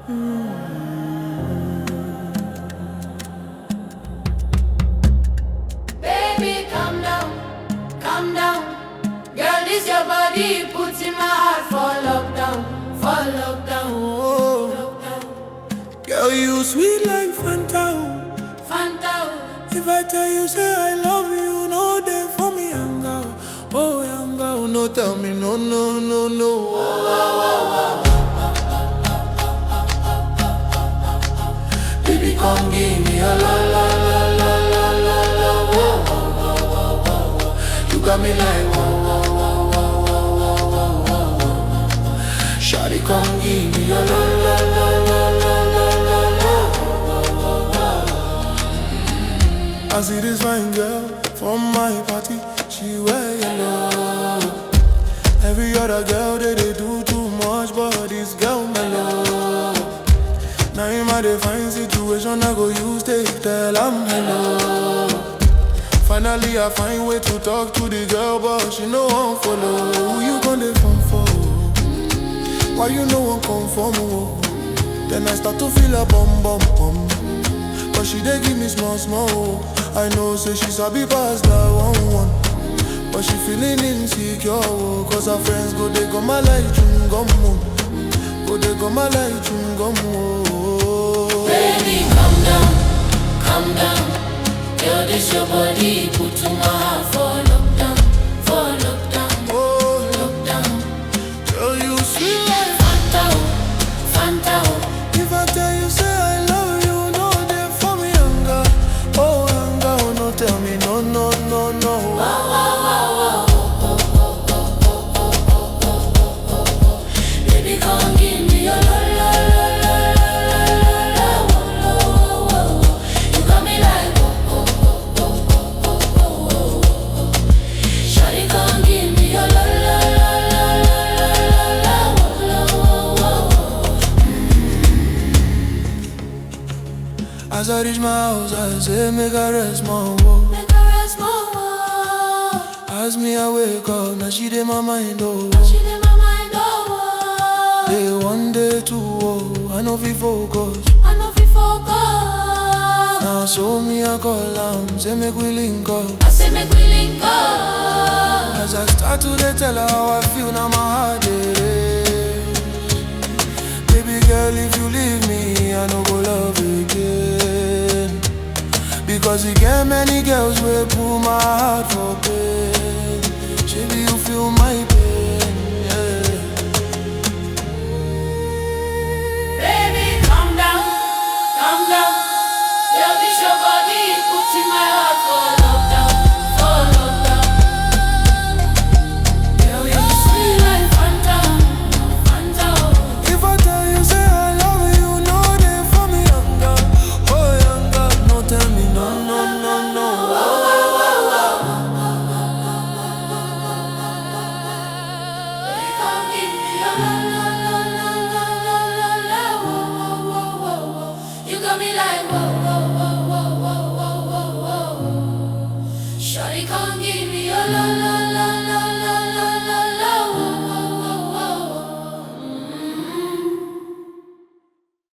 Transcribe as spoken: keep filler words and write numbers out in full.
Baby, calm down, calm down. Girl, this your body puts in my heart for lockdown, for lockdown, Oh, lockdown. girl, you sweet like Fanta. Fanta, If I tell you, say I love you, no day for me, young girl. Oh, young girl, no, tell me, no, no, no, no. Baby, come give me a la, la, la, la, la, la, la, whoa, whoa, whoa, whoa, whoa. You got me like, whoa, whoa, whoa, whoa, whoa, whoa, whoa, whoa. Shawty, come give me a la, la, la, la, la, la, la, la, whoa, whoa, whoa. I see this fine girl from my party, she wear yellow. Every other girl they, they do too much, but this girl mellow. Now in my define situation, I go use take tell I'm hello. Finally I find way to talk to the girl, but she no one follow. Who you gonna phone for? Why you no one come for me? Then I start to feel a bum bum bum. But she dey give me small small. I know say she sabi pass that one one. But she feeling insecure, cause her friends go they go my light chewing gum. Go they go my light chewing gum. baby, calm down, calm down. Girl, this your body put to my heart for lockdown, for lockdown, Oh, lockdown. girl, you sweet like Fanta, Fanta. if I tell you say I love you, no day for me, young girl. Oh, young girl, no tell me no, no, no, no. Baby, come give me your la la la la la la la la, whoa, whoa, whoa. You got me like whoa, whoa, whoa, whoa, whoa, whoa, whoa. Shawty, come give me your la la la la la la la la, whoa, whoa, whoa. As I reach my house, I say make I rest my woe. Make her rest more. As me I wake up, now she dey my mind, oh. She in my mind, oh. Day one, day two, oh, I know fi focus. I know fi focus. Now so me I call am, say make we link up. I say make we link up. As I start to dey tell her how I feel, now my heart it is. Baby girl, if you leave me, I no go love again. Because you get many girls will pull my heart for pain.